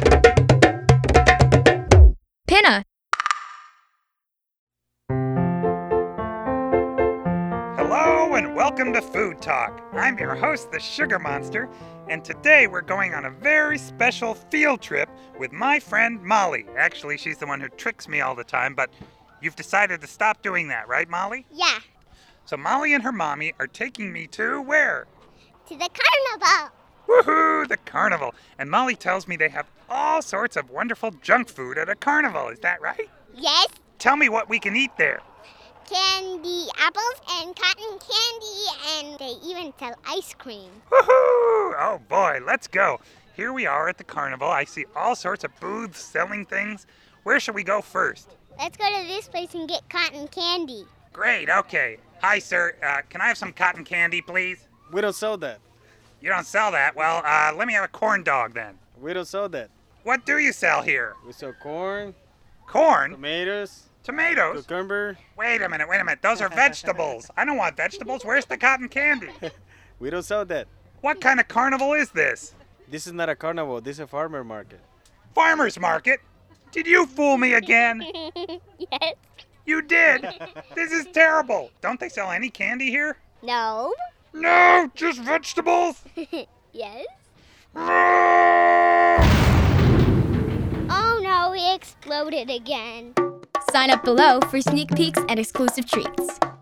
Pinna. Hello and welcome to Food Talk. I'm your host, the Sugar Monster, and today we're going on a very special field trip with my friend Molly. Actually, she's the one who tricks me all the time, but you've decided to stop doing that, right, Molly? Yeah, So Molly and her mommy are taking me to where? to the carnival. Woohoo, the carnival. And Molly tells me they have all sorts of wonderful junk food at a carnival. Is that right? Yes, Tell me what we can eat there. candy, apples, and cotton candy, and they even sell ice cream. Woohoo! Oh boy, let's go. Here we are at the carnival. I see all sorts of booths selling things. Where should we go first? Let's go to this place and get cotton candy. Great, okay. Hi, sir. Can I have some cotton candy, please? We don't sell that. You don't sell that? Well, let me have a corn dog then. We don't sell that. What do you sell here? We sell corn, Corn? tomatoes, Tomatoes? cucumber. Wait a minute. Those are vegetables. I don't want vegetables. Where's the cotton candy? We don't sell that. What kind of carnival is this? This is not a carnival. This is a farmer market. Farmer's market? Did you fool me again? Yes. You did. This is terrible. Don't they sell any candy here? No. No, just vegetables. Yes. Ah! Oh no, we exploded again. Sign up below for sneak peeks and exclusive treats.